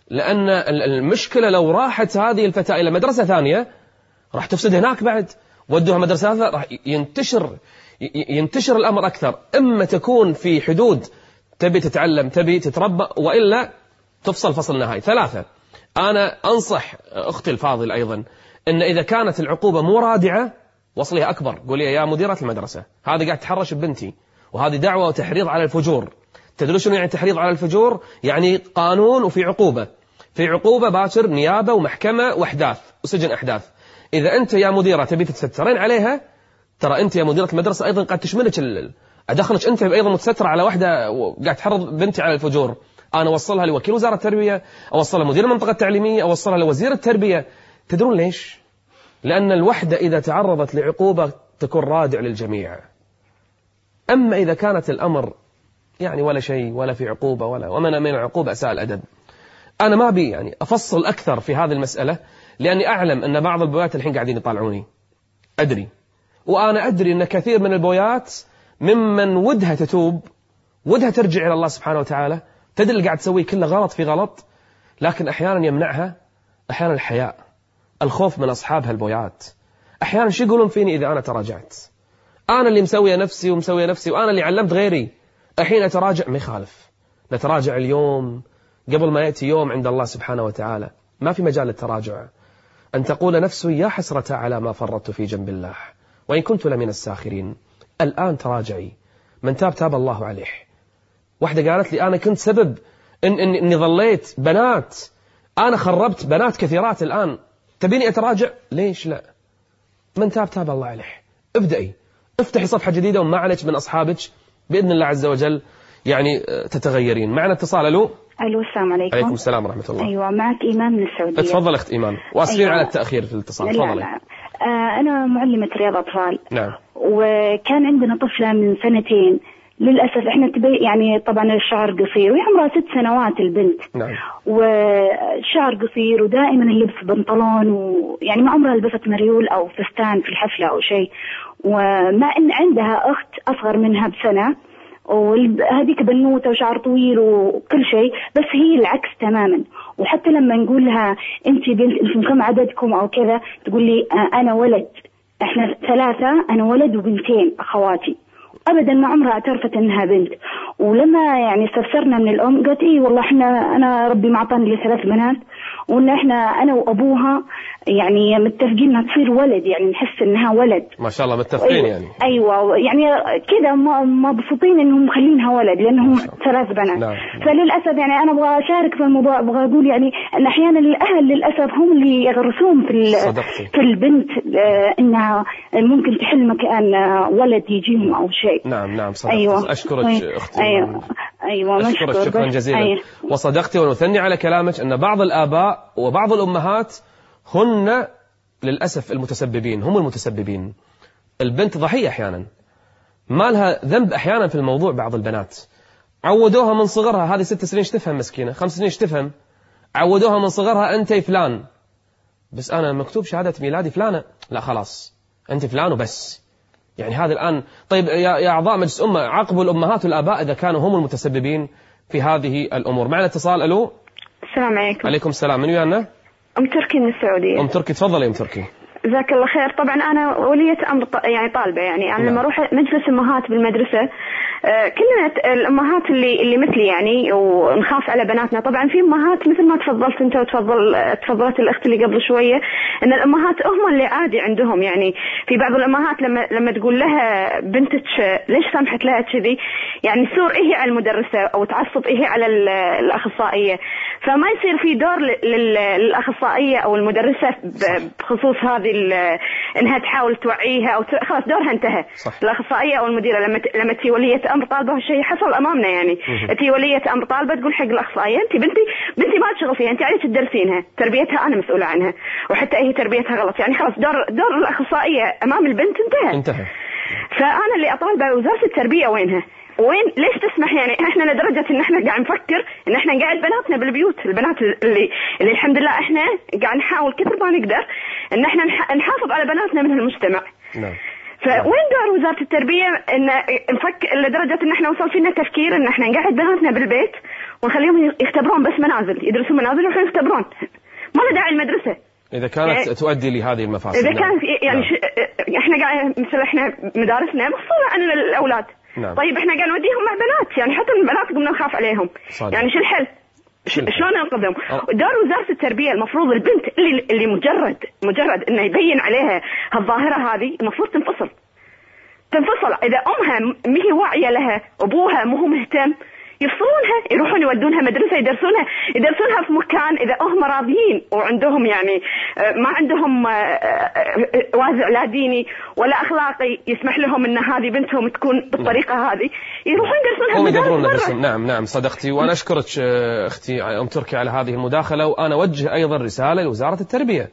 لأن المشكلة لو راحت هذه الفتاة إلى مدرسة ثانية راح تفسد هناك بعد، ودوها مدرسة ثانية راح ينتشر ينتشر الأمر أكثر. إما تكون في حدود تبي تتعلم تبي تتربى، وإلا تفصل فصل نهائي. ثلاثة، أنا أنصح أختي الفاضل أيضا إن إذا كانت العقوبة مو رادعة وصلها أكبر، قولي يا مديرة المدرسة هذه قاعد تحرش ببنتي وهذه دعوة وتحريض على الفجور. تدرون شنو يعني تحريض على الفجور؟ يعني قانون وفي عقوبة، في عقوبة باكر نيابة ومحكمة وأحداث وسجن أحداث. إذا أنت يا مديرة تبي تتسترين عليها، ترى أنت يا مديرة المدرسة أيضا قد تشملك ال... أدخلك أنت أيضا متسترة على واحدة وقاعد تحرض بنتي على الفجور. أنا أوصلها لوكيل وزارة التربية، أوصلها مدير المنطقة التعليمية، أوصلها لوزير التربية. تدرون ليش؟ لأن الوحدة إذا تعرضت لعقوبة تكون رادع للجميع. أما إذا كانت الأمر يعني ولا شيء ولا في عقوبة ولا ومن من العقوبة أساء الأدب. أنا ما بي يعني أفصل أكثر في هذه المسألة، لأني أعلم أن بعض البويات الحين قاعدين يطالعوني، أدري، وأنا أدري أن كثير من البويات ممن ودها تتوب، ودها ترجع إلى الله سبحانه وتعالى، تدري اللي قاعد تسويه كله غلط في غلط، لكن أحيانا يمنعها أحيانا الحياء، الخوف من أصحاب هالبويات. أحيانا شو يقولون فيني إذا أنا تراجعت؟ أنا اللي مسوية نفسي ومسوية نفسي وأنا اللي علمت غيري، الحين أتراجع. ما يخالف، نتراجع اليوم قبل ما يأتي يوم عند الله سبحانه وتعالى. ما في مجال للتراجع. أن تقول نفسي يا حسرة على ما فرطت في جنب الله وإن كنت لمن الساخرين. الآن تراجعي، من تاب تاب الله عليه. واحدة قالت لي أنا كنت سبب إن إن إني ظليت بنات، أنا خربت بنات كثيرات، الآن تبيني أتراجع؟ ليش لا؟ من تاب تاب الله عليه. ابدأي، افتحي صفحة جديدة وما عليك من أصحابك بإذن الله عز وجل يعني تتغيرين. معنا اتصال. ألو. ألو، السلام عليكم. عليكم السلام ورحمة الله. أيوة، معك إيمان من السعودية. اتفضل أخت إيمان، وأسفين أيوة. على التأخير في الاتصال. تفضلي. آه أنا معلمة رياض أطفال. نعم. وكان عندنا طفلة من سنتين، للأسف إحنا تبي يعني طبعا الشعر قصير وهي عمرها ست سنوات البنت. نعم. وشعر قصير ودائما اللبس بنطلون، ويعني ما عمرها لبست مريول أو فستان في الحفلة أو شيء. وما إن عندها أخت أصغر منها بسنة وهذيك بنوتة وشعر طويل وكل شيء، بس هي العكس تماما. وحتى لما نقول لها أنت بنت، أنتم كم عددكم أو كذا، تقول لي أنا ولد، إحنا ثلاثة، أنا ولد وبنتين أخواتي. أبدا ما عمرها اعترفت أنها بنت. ولما يعني استفسرنا من الأم قالت إيه والله إحنا أنا ربي معطاني لي ثلاث بنات، وإن إحنا أنا وأبوها يعني متفقين إنها تصير ولد، يعني نحس إنها ولد. ما شاء الله متفقين يعني. أيوة يعني كذا مبسوطين إنهم مخلينها ولد لأنهم ثلاث بنات. نعم. فللأسف يعني أنا أبغى أشارك في الموضوع، أبغى أقول يعني أن أحيانا الأهل للأسف هم اللي يغرسون في في البنت إنها ممكن تحل مكان ولد يجيهم أو شيء. نعم نعم صدقت. أيوة. أشكرك أيوة. أختي. أيوة. أيوة. أشكرك شكرا جزيلا. أيوة. وصدقتي ونثني على كلامك أن بعض الآباء وبعض الأمهات هن للأسف المتسببين، هم المتسببين. البنت ضحية أحيانا، ما لها ذنب أحيانا في الموضوع. بعض البنات عودوها من صغرها، هذه ست سنين تفهم مسكينة، خمس سنين تفهم، عودوها من صغرها أنت فلان، بس أنا مكتوب شهادة ميلادي فلانة، لا خلاص أنت فلان وبس. يعني هذا الآن طيب يا يا أعضاء مجلس أمة، عاقبوا الأمهات والآباء إذا كانوا هم المتسببين في هذه الأمور. معنا اتصال. ألو. السلام عليكم. عليكم السلام. من ويانا؟ أم تركي من السعودية. أم تركي تفضل يا أم تركي. جزاك الله خير. طبعا أنا ولية أمر يعني طالبة، يعني أنا لما أروح مجلس أمهات بالمدرسة كلنا الأمهات اللي اللي مثلي يعني ونخاف على بناتنا. طبعا في أمهات مثل ما تفضلت أنت وتفضل تفضلت الأخت اللي قبل شوية، إن الأمهات هم اللي عادي عندهم. يعني في بعض الأمهات لما لما تقول لها بنتك ليش سامحت لها كذي، يعني تثور إيه على المدرسة أو تعصب إيه على الأخصائية. فما يصير في دور للأخصائية أو المدرسة بخصوص هذه إنها تحاول توعيها أو خلاص دورها انتهى. صح. الأخصائية أو المديرة لما لما تي ولية أمر طالبة هالشيء حصل أمامنا، يعني تي ولية أمر طالبة تقول حق الأخصائية أنت بنتي بنتي ما تشغل فيها، أنت عليك تدرسينها، تربيتها أنا مسؤولة عنها، وحتى هي تربيتها غلط. يعني خلاص دور دور الأخصائية أمام البنت انتهى. انتهى. فأنا اللي أطالب وزارة التربية وينها؟ وين ليش تسمح؟ يعني احنا لدرجة ان احنا قاعد نفكر ان احنا نقعد بناتنا بالبيوت، البنات اللي اللي الحمد لله احنا قاعد نحاول كثر ما نقدر ان احنا نحافظ على بناتنا من المجتمع. نعم. فوين دور وزارة التربية ان نفكر لدرجة ان احنا وصل فينا تفكير ان احنا نقعد بناتنا بالبيت ونخليهم يختبرون بس منازل، يدرسون منازل ويروحون يختبرون، ما له داعي المدرسة إذا كانت يعني تؤدي لهذه المفاسد. إذا كانت يعني نعم. إحنا قاعد مثل إحنا مدارسنا مفصولة عن الأولاد. نعم. طيب إحنا قاعد نوديهم مع بنات، يعني حتى البنات قمنا نخاف عليهم. صادق. يعني شو الحل؟ شلون ننقذهم؟ دور وزارة التربية المفروض البنت اللي اللي مجرد مجرد إنه يبين عليها هالظاهرة هذه المفروض تنفصل. تنفصل إذا أمها ما هي واعية لها، أبوها مو هو مهتم، يفصلونها، يروحون يودونها مدرسة يدرسونها يدرسونها في مكان إذا هم راضيين وعندهم يعني ما عندهم وازع لا ديني ولا أخلاقي يسمح لهم إن هذه بنتهم تكون بالطريقة هذه، يروحون يدرسونها يدبرون مدرسة. نعم نعم صدقتي، وأنا أشكرك أختي أم تركي على هذه المداخلة، وأنا أوجه أيضا رسالة لوزارة التربية.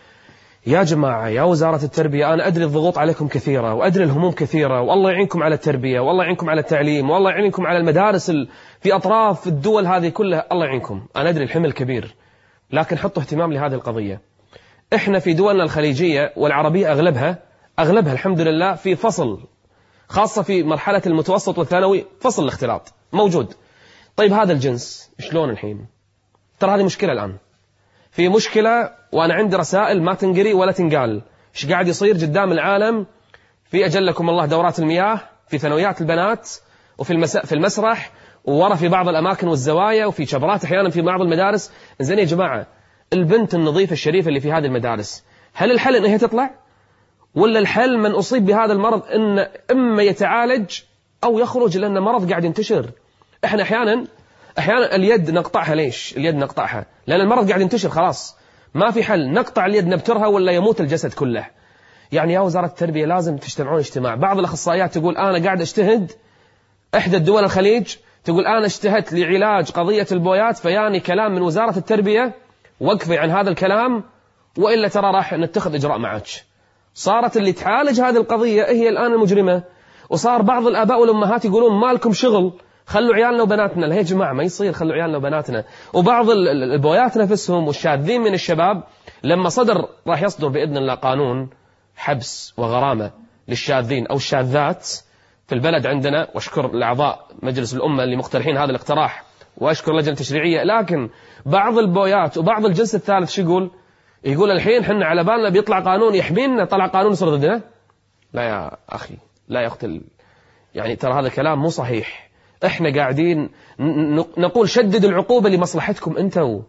يا جماعة يا وزارة التربية، أنا أدري الضغوط عليكم كثيرة وأدري الهموم كثيرة، والله يعينكم على التربية والله يعينكم على التعليم والله يعينكم على المدارس في أطراف الدول هذه كلها، الله يعينكم. أنا أدري الحمل كبير، لكن حطوا اهتمام لهذه القضية. إحنا في دولنا الخليجية والعربية أغلبها أغلبها الحمد لله في فصل، خاصة في مرحلة المتوسط والثانوي، فصل الاختلاط موجود. طيب هذا الجنس شلون الحين؟ ترى هذه مشكلة الآن، في مشكلة، وأنا عندي رسائل ما تنقري ولا تنقال. إيش قاعد يصير قدام العالم في أجلكم الله دورات المياه في ثانويات البنات، وفي المساء في المسرح، وورا في بعض الأماكن والزوايا، وفي شبرات أحيانا في بعض المدارس. زين يا جماعة، البنت النظيفة الشريفة اللي في هذه المدارس، هل الحل إنها تطلع؟ ولا الحل من أصيب بهذا المرض إن إما يتعالج أو يخرج، لأن مرض قاعد ينتشر. إحنا أحيانا أحيانا اليد نقطعها. ليش اليد نقطعها؟ لأن المرض قاعد ينتشر خلاص، ما في حل، نقطع اليد نبترها ولا يموت الجسد كله. يعني يا وزارة التربية لازم تجتمعون اجتماع. بعض الأخصائيات تقول أنا قاعد أجتهد، إحدى الدول الخليج تقول أنا اجتهدت لعلاج قضية البويات، فياني كلام من وزارة التربية وقفي عن هذا الكلام وإلا ترى راح نتخذ إجراء معك. صارت اللي تعالج هذه القضية هي الآن المجرمة، وصار بعض الآباء والأمهات يقولون ما لكم شغل، خلوا عيالنا وبناتنا. لا يا جماعة ما يصير، خلوا عيالنا وبناتنا. وبعض البويات نفسهم والشاذين من الشباب لما صدر راح يصدر بإذن الله قانون حبس وغرامة للشاذين أو الشاذات في البلد عندنا، واشكر الأعضاء مجلس الأمة اللي مقترحين هذا الاقتراح، واشكر اللجنة التشريعية. لكن بعض البويات وبعض الجنس الثالث شو يقول؟ يقول الحين حنا على بالنا بيطلع قانون يحمينا، طلع قانون يصير ضدنا. لا يا أخي لا يقتل، يعني ترى هذا الكلام مو صحيح. احنا قاعدين نقول شددوا العقوبة لمصلحتكم انتوا.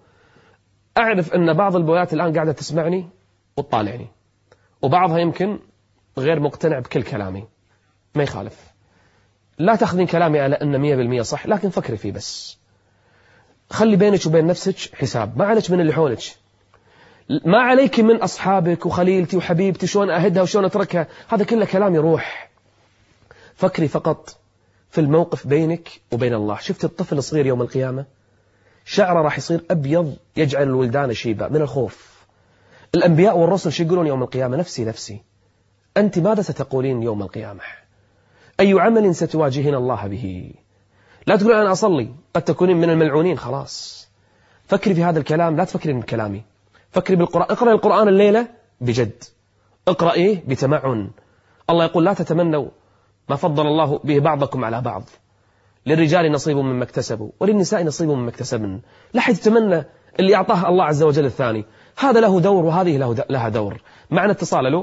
اعرف ان بعض البويات الان قاعدة تسمعني وتطالعني، وبعضها يمكن غير مقتنع بكل كلامي، ما يخالف. لا تاخذين كلامي على ان مية بالمية صح، لكن فكري فيه بس. خلي بينك وبين نفسك حساب، ما عليك من اللي حولك، ما عليك من اصحابك وخليلتي وحبيبتي شلون اهدها وشلون اتركها، هذا كله كلام يروح. فكري فقط في الموقف بينك وبين الله. شفت الطفل الصغير يوم القيامة شعره راح يصير أبيض يجعل الولدان شيبة من الخوف. الأنبياء والرسل شو يقولون يوم القيامة؟ نفسي نفسي. أنت ماذا ستقولين يوم القيامة؟ أي عمل ستواجهين الله به؟ لا تقول أنا أصلي، قد تكونين من الملعونين خلاص. فكري في هذا الكلام، لا تفكري من كلامي، فكري بالقرآن. اقرأ القرآن الليلة بجد، اقرأيه بتمعن. الله يقول لا تتمنوا ما فضل الله به بعضكم على بعض، للرجال نصيب مما اكتسبوا وللنساء نصيب مما اكتسبن. لا حد يتمنى اللي أعطاه الله عز وجل الثاني، هذا له دور وهذه له لها دور. معنا اتصال. ألو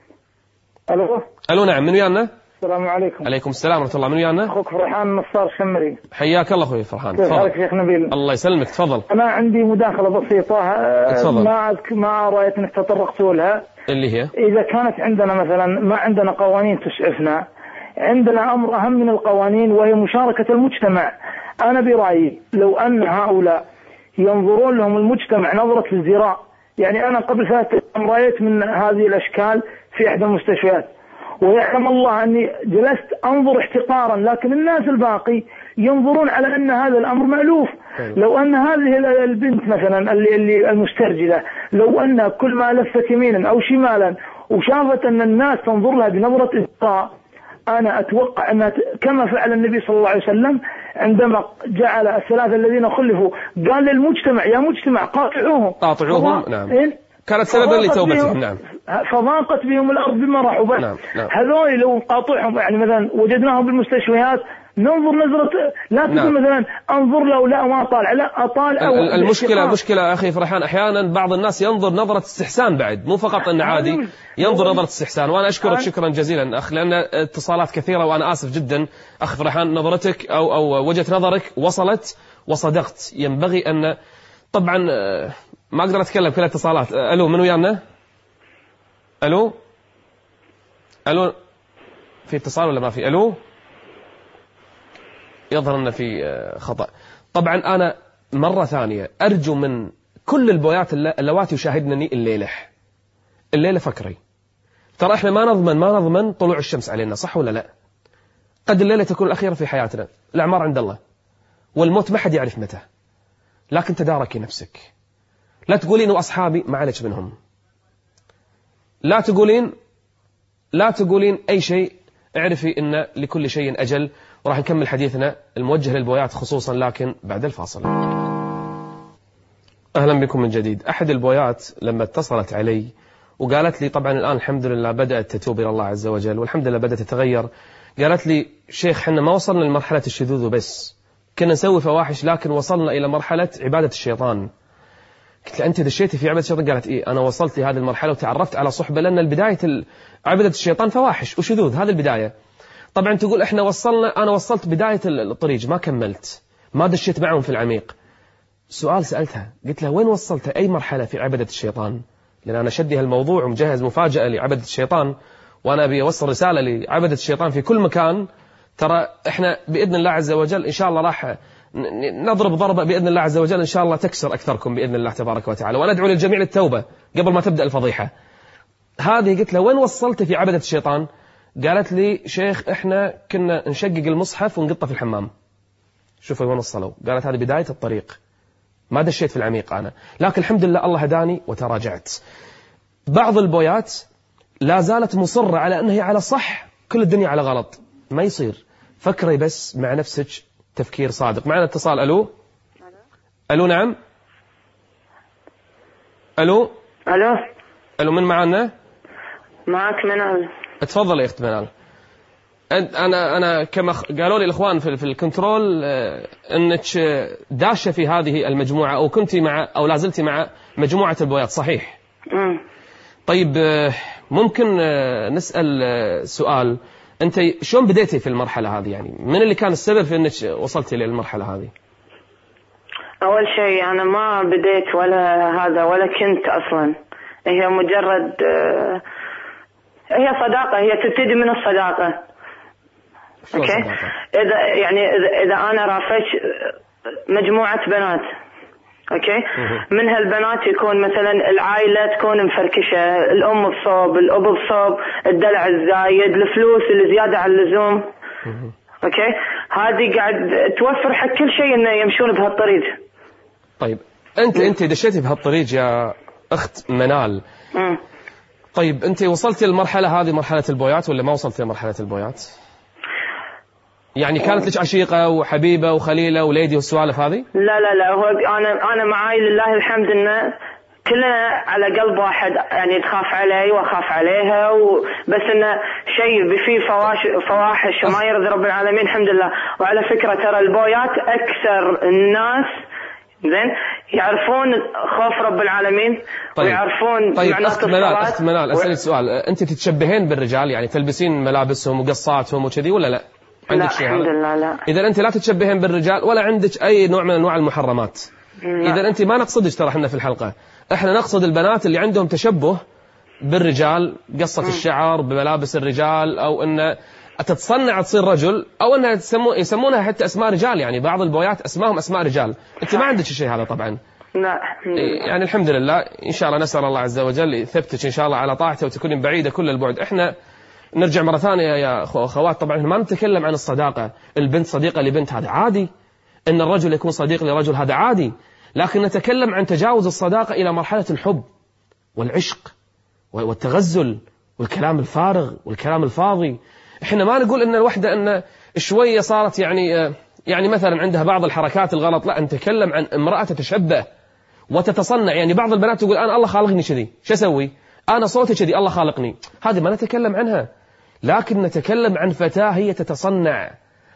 ألو ألو نعم، من ويانا؟ السلام عليكم. عليكم السلام ورحمة الله. من ويانا؟ أخوك فرحان نصار شمري. حياك الله أخوي فرحان. كيف حالك شيخ نبيل؟ الله يسلمك، تفضل. أنا عندي مداخلة بسيطة تفضل. ما ما رأيت أنك تطرقت لها، اللي هي إذا كانت عندنا مثلا ما عندنا قوانين تسعفنا، عندنا أمر أهم من القوانين وهي مشاركة المجتمع. أنا برأيي لو أن هؤلاء ينظرون لهم المجتمع نظرة الزراء، يعني أنا قبل ثلاثة أيام رأيت من هذه الأشكال في إحدى المستشفيات، ويعلم الله أني جلست أنظر احتقارا، لكن الناس الباقي ينظرون على أن هذا الأمر مألوف. لو أن هذه البنت مثلا اللي, اللي المسترجلة لو أن كل ما لفت يمينا أو شمالا وشافت أن الناس تنظر لها بنظرة إزراء، أنا أتوقع أن كما فعل النبي صلى الله عليه وسلم عندما جعل الثلاثة الذين خلفوا قال للمجتمع يا مجتمع قاطعوهم قاطعوهم. نعم. كانت سببا لتوبتهم. نعم. فضاقت بهم الأرض بما راحوا. بس نعم. نعم. هذول لو قاطعهم يعني مثلا وجدناهم بالمستشفيات ننظر نظرة، لا تقول نعم. مثلا انظر له لا ما طالع، لا اطالع. المشكلة المشكلة أخي فرحان أحيانا بعض الناس ينظر نظرة استحسان بعد، مو فقط أنه عادي، ينظر نظرة استحسان. وأنا أشكرك شكرا جزيلا أخ، لأن اتصالات كثيرة وأنا آسف جدا أخ فرحان، نظرتك أو أو وجهة نظرك وصلت وصدقت. ينبغي أن طبعا ما أقدر أتكلم كل اتصالات. ألو من ويانا؟ ألو ألو في اتصال ولا ما في؟ ألو يظهر أن في خطأ. طبعا أنا مرة ثانية أرجو من كل البويات اللواتي يشاهدنني الليلة الليلة فكري، ترى إحنا ما نضمن ما نضمن طلوع الشمس علينا، صح ولا لا؟ قد الليلة تكون الأخيرة في حياتنا، الأعمار عند الله والموت ما حد يعرف متى، لكن تداركي نفسك. لا تقولين وأصحابي ما عليك منهم، لا تقولين لا تقولين أي شيء، اعرفي أن لكل شيء أجل. وراح نكمل حديثنا الموجه للبويات خصوصا لكن بعد الفاصل. أهلا بكم من جديد. أحد البويات لما اتصلت علي وقالت لي، طبعا الآن الحمد لله بدأت تتوب إلى الله عز وجل والحمد لله بدأت تتغير، قالت لي شيخ حنا ما وصلنا لمرحلة الشذوذ وبس، كنا نسوي فواحش لكن وصلنا إلى مرحلة عبادة الشيطان. قلت لها أنت دشيتي في عبادة الشيطان؟ قالت إيه أنا وصلت لهذه المرحلة وتعرفت على صحبة، لأن البداية عبادة الشيطان فواحش وشذوذ، هذه البداية. طبعا تقول إحنا وصلنا، أنا وصلت بداية الطريق ما كملت، ما دشيت معهم في العميق. سؤال سألتها قلت لها وين وصلت أي مرحلة في عبادة الشيطان؟ لأن أنا شدي هالموضوع ومجهز مفاجأة لعبادة الشيطان، وأنا أبي أوصل رسالة لعبادة الشيطان في كل مكان. ترى إحنا بإذن الله عز وجل إن شاء الله راح نضرب ضربة بإذن الله عز وجل إن شاء الله تكسر أكثركم بإذن الله تبارك وتعالى، وندعو للجميع للتوبة قبل ما تبدأ الفضيحة هذه. قلت لها وين وصلت في عبادة الشيطان؟ قالت لي شيخ إحنا كنا نشقق المصحف ونقطه في الحمام. شوفوا وين وصلوا، قالت هذه بداية الطريق، ما دشيت في العميق أنا، لكن الحمد لله الله هداني وتراجعت. بعض البويات لا زالت مصرة على أنها على صح كل الدنيا على غلط، ما يصير. فكري بس مع نفسك تفكير صادق. معنا اتصال. ألو ألو نعم ألو ألو ألو من معنا؟ معك منال. اتفضل يا أخت منال. أنا أنا كما قالوا لي الإخوان في في الكنترول أنك داشة في هذه المجموعة أو كنت مع أو لازلتي مع مجموعة البويات، صحيح؟ امم طيب ممكن نسأل سؤال، أنت شلون بديتي في المرحلة هذه؟ يعني من اللي كان السبب في أنك وصلتي للمرحلة هذه؟ أول شيء أنا ما بديت ولا هذا ولا كنت أصلا، هي مجرد هي صداقة، هي تبتدي من الصداقة. اوكي صداقة. اذا يعني اذا, إذا انا رافش مجموعة بنات اوكي من هالبنات يكون مثلا العائلة تكون مفركشة، الام بصوب، الاب بصوب، الدلع الزايد، الفلوس اللي زيادة عن اللزوم. اوكي هذه قاعد توفر حق كل شيء انه يمشون بهالطريق. طيب انت انت دشيتي بهالطريق يا اخت منال. م. طيب أنت وصلتي للمرحلة هذه مرحلة البويات ولا ما وصلتي لمرحلة البويات؟ يعني كانت لك عشيقة وحبيبة وخليلة وليدي والسوالف هذه؟ لا لا لا، هو أنا أنا معاي لله الحمد إنه كلنا على قلب واحد، يعني تخاف علي وأخاف عليها، وبس إنه شيء فيه فواحش فواحش وما يرضي رب العالمين الحمد لله. وعلى فكرة ترى البويات أكثر الناس زين يعرفون خوف رب العالمين. طيب. ويعرفون طيب أخت منال أخت منال أسألك سؤال، أنت تتشبهين بالرجال يعني تلبسين ملابسهم وقصاتهم وكذي ولا لا؟ لا الحمد لله لا. إذا أنت لا تتشبهين بالرجال ولا عندك أي نوع من أنواع المحرمات. إذا أنت ما نقصدك ترى احنا في الحلقة، احنا نقصد البنات اللي عندهم تشبه بالرجال، قصة م. الشعر بملابس الرجال، أو أن تتصنع تصير رجل، أو أنها يسمونها حتى أسماء رجال، يعني بعض البويات أسماهم أسماء رجال. أنت ما عندك الشيء هذا طبعا. لا يعني الحمد لله إن شاء الله، نسأل الله عز وجل يثبتك إن شاء الله على طاعته وتكونين بعيدة كل البعد. إحنا نرجع مرة ثانية يا أخوات، طبعا ما نتكلم عن الصداقة، البنت صديقة لبنت هذا عادي، إن الرجل يكون صديق لرجل هذا عادي، لكن نتكلم عن تجاوز الصداقة إلى مرحلة الحب والعشق والتغزل والكلام الفارغ والكلام الفاضي. إحنا ما نقول إن الوحدة إن شوية صارت يعني يعني مثلا عندها بعض الحركات الغلط، لا، نتكلم عن امرأة تتشبه وتتصنع. يعني بعض البنات تقول أنا الله خالقني كذي، شو أسوي؟ أنا صوتي كذي الله خالقني، هذه ما نتكلم عنها، لكن نتكلم عن فتاة هي تتصنع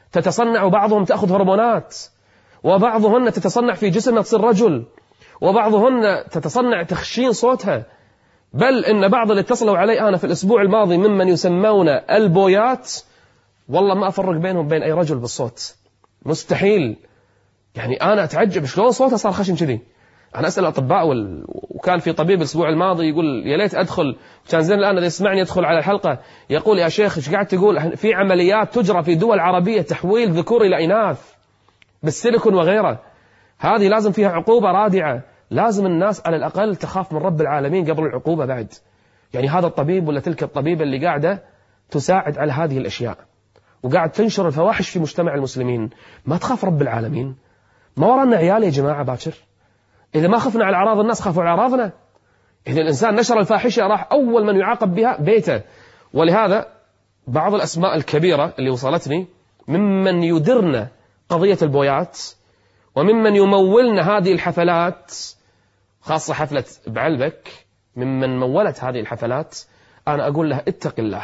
تتصنع، وبعضهم تأخذ هرمونات، وبعضهن تتصنع في جسمها تصير رجل، وبعضهن تتصنع تخشين صوتها. بل إن بعض اللي اتصلوا علي أنا في الأسبوع الماضي ممن يسمون البويات، والله ما أفرق بينهم بين أي رجل بالصوت، مستحيل. يعني أنا أتعجب شلون صوته صار خشن كذي. أنا أسأل الأطباء وال... وكان في طبيب الأسبوع الماضي يقول يا ليت أدخل، كان زين الآن إذا يسمعني يدخل على الحلقة يقول يا شيخ إيش قاعد تقول؟ في عمليات تجرى في دول عربية تحويل ذكور إلى إناث بالسيليكون وغيره، هذه لازم فيها عقوبة رادعة. لازم الناس على الأقل تخاف من رب العالمين قبل العقوبة بعد. يعني هذا الطبيب ولا تلك الطبيبة اللي قاعدة تساعد على هذه الأشياء وقاعد تنشر الفواحش في مجتمع المسلمين، ما تخاف رب العالمين؟ ما ورانا عيال يا جماعة باكر؟ إذا ما خفنا على أعراض الناس خافوا على أعراضنا. إذا الإنسان نشر الفاحشة راح أول من يعاقب بها بيته. ولهذا بعض الأسماء الكبيرة اللي وصلتني ممن يدرن قضية البويات وممن يمولن هذه الحفلات، خاصة حفلة بعلبك، ممن مولت هذه الحفلات، أنا أقول له اتق الله.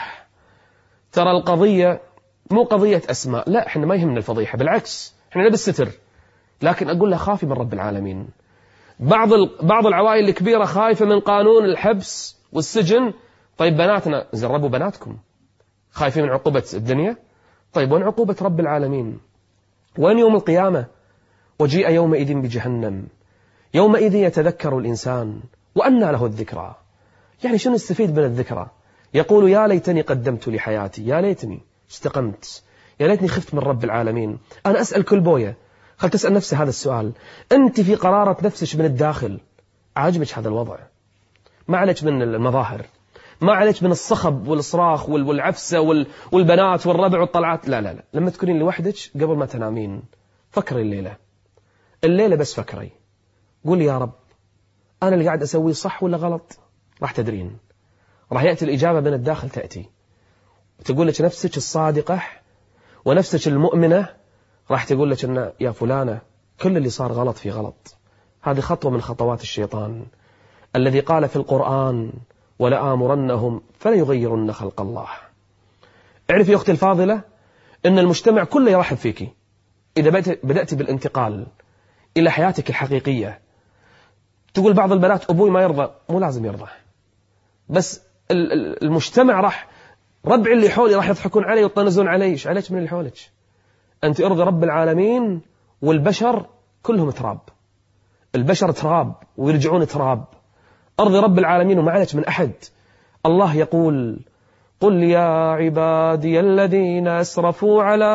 ترى القضية مو قضية أسماء، لا إحنا ما يهمنا الفضيحة، بالعكس إحنا نبي الستر، لكن أقول له خافي من رب العالمين. بعض بعض العوائل الكبيرة خايفة من قانون الحبس والسجن. طيب بناتنا زربوا بناتكم، خايفين من عقوبة الدنيا؟ طيب وين عقوبة رب العالمين؟ وين يوم القيامة؟ وجيء يومئذ بجهنم يومئذ يتذكر الإنسان وأنى له الذكرى. يعني شنو نستفيد من الذكرى؟ يقول يا ليتني قدمت لحياتي، يا ليتني استقمت، يا ليتني خفت من رب العالمين. أنا أسأل كل بوية، خل تسأل نفسي هذا السؤال، أنت في قرارة نفسك من الداخل عاجبك هذا الوضع؟ ما عليك من المظاهر، ما عليك من الصخب والصراخ والعفسة والبنات والربع والطلعات، لا لا لا. لما تكونين لوحدك قبل ما تنامين فكري الليلة، الليلة بس فكري، قولي يا رب أنا اللي قاعد أسويه صح ولا غلط؟ راح تدرين، راح يأتي الإجابة من الداخل، تأتي تقول لك نفسك الصادقة ونفسك المؤمنة، راح تقول لك إن يا فلانة كل اللي صار غلط في غلط. هذه خطوة من خطوات الشيطان الذي قال في القرآن ولآمرنهم فليغيرن خلق الله. اعرفي يا أختي الفاضلة إن المجتمع كله يرحب فيك إذا بدأت بالانتقال إلى حياتك الحقيقية. تقول بعض البنات أبوي ما يرضى، مو لازم يرضى، بس المجتمع راح، ربع اللي حولي راح يضحكون علي ويطنزون علي. إيش عليك من اللي حولك؟ أنت أرضي رب العالمين، والبشر كلهم تراب، البشر تراب ويرجعون تراب. أرضي رب العالمين وما عليك من أحد. الله يقول قل يا عبادي الذين أسرفوا على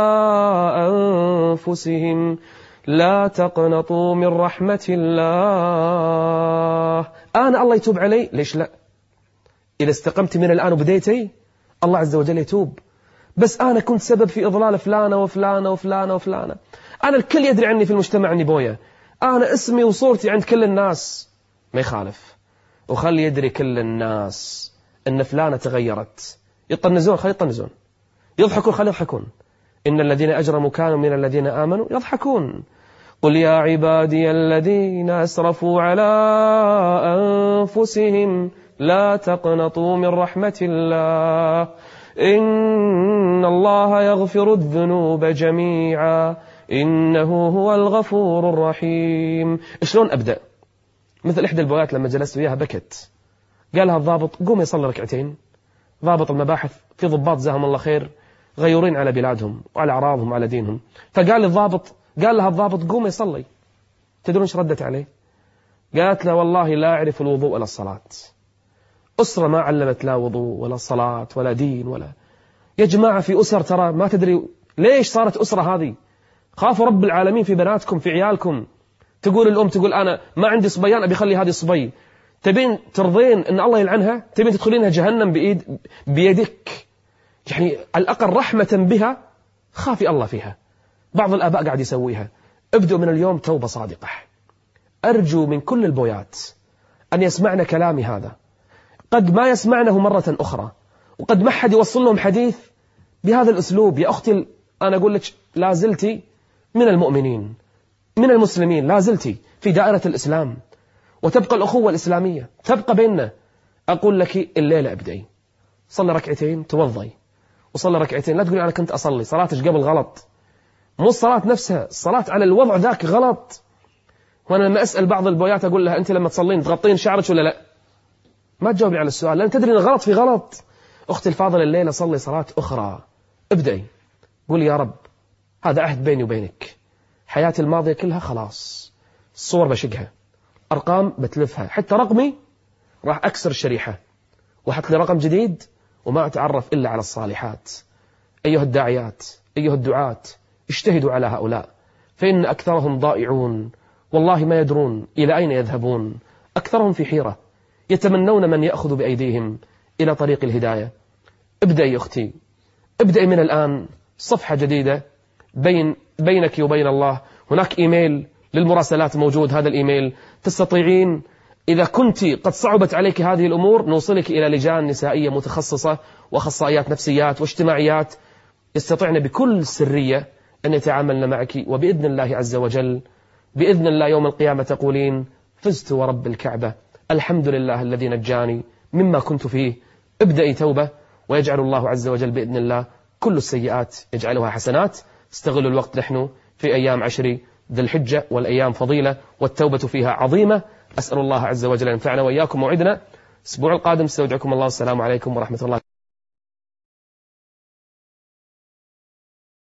أنفسهم لا تقنطوا من رحمة الله. أنا الله يتوب علي، ليش لا؟ إذا استقمت من الآن وبديتي الله عز وجل يتوب. بس أنا كنت سبب في إضلال فلانة وفلانة وفلانة وفلانة. أنا الكل يدري عني في المجتمع أني بويا، أنا اسمي وصورتي عند كل الناس، ما يخالف، وخلي يدري كل الناس أن فلانة تغيرت. يطنزون خلي يطنزون، يضحكون خلي يضحكون. إن الذين أجرموا كانوا من الذين آمنوا يضحكون. قل يا عبادي الذين أسرفوا على أنفسهم لا تقنطوا من رحمة الله إن الله يغفر الذنوب جميعا إنه هو الغفور الرحيم. شلون أبدأ؟ مثل إحدى البويات لما جلست وياها بكت، قالها الضابط قوم يصلي ركعتين. ضابط المباحث في ضباط جزاهم الله خير غيورين على بلادهم وعلى أعراضهم وعلى دينهم، فقال الضابط قال لها الضابط قوم يصلي. تدرون ايش ردت عليه؟ قالت له والله لا أعرف الوضوء ولا الصلاة. أسرة ما علمت لا وضوء ولا صلاة ولا دين ولا. يا جماعة في أسر ترى ما تدري ليش صارت أسرة هذه. خافوا رب العالمين في بناتكم في عيالكم. تقول الأم تقول أنا ما عندي صبيان أبي خلي هذه صبي، تبين ترضين أن الله يلعنها؟ تبين تدخلينها جهنم بإيد بيدك؟ يعني على الأقل رحمة بها خافي الله فيها. بعض الآباء قاعد يسويها. ابدأوا من اليوم توبة صادقة. أرجو من كل البويات أن يسمعنا كلامي هذا، قد ما يسمعنه مرة أخرى، وقد ما حد يوصل لهم حديث بهذا الأسلوب. يا أختي أنا أقول لك لا زلتي من المؤمنين من المسلمين، لا زلتي في دائرة الإسلام، وتبقى الأخوة الإسلامية تبقى بيننا. أقول لك الليلة أبدأي صلي ركعتين، توضي وصلي ركعتين. لا تقولي أنا كنت أصلي، صلاتك قبل غلط. مو الصلاة نفسها، الصلاة على الوضع ذاك غلط. وأنا لما أسأل بعض البويات أقول لها أنت لما تصلين تغطين شعرك ولا لا؟ ما تجاوبي على السؤال لأن تدري أن غلط في غلط. أختي الفاضلة الليلة صلي صلاة أخرى، ابدأي قولي يا رب هذا عهد بيني وبينك، حياتي الماضية كلها خلاص، الصور بشقها، أرقام بتلفها، حتى رقمي راح أكسر الشريحة وحط لي رقم جديد وما أتعرف إلا على الصالحات. أيها الداعيات، أيها الدعاة، اجتهدوا على هؤلاء فإن أكثرهم ضائعون، والله ما يدرون إلى أين يذهبون، أكثرهم في حيرة يتمنون من يأخذ بأيديهم إلى طريق الهداية. ابدأي أختي، ابدأي من الآن صفحة جديدة بين بينك وبين الله. هناك إيميل للمراسلات موجود، هذا الإيميل تستطيعين إذا كنت قد صعبت عليك هذه الأمور نوصلك إلى لجان نسائية متخصصة وأخصائيات نفسيات واجتماعيات يستطيعن بكل سرية أن يتعاملن معك، وبإذن الله عز وجل بإذن الله يوم القيامة تقولين فزت ورب الكعبة، الحمد لله الذي نجاني مما كنت فيه. ابدأي توبة ويجعل الله عز وجل بإذن الله كل السيئات يجعلها حسنات. استغلوا الوقت، نحن في أيام عشر ذي الحجة والأيام فضيلة والتوبة فيها عظيمة. أسأل الله عز وجل أن ينفعنا وإياكم. موعدنا الأسبوع القادم، استودعكم الله، والسلام عليكم ورحمة الله.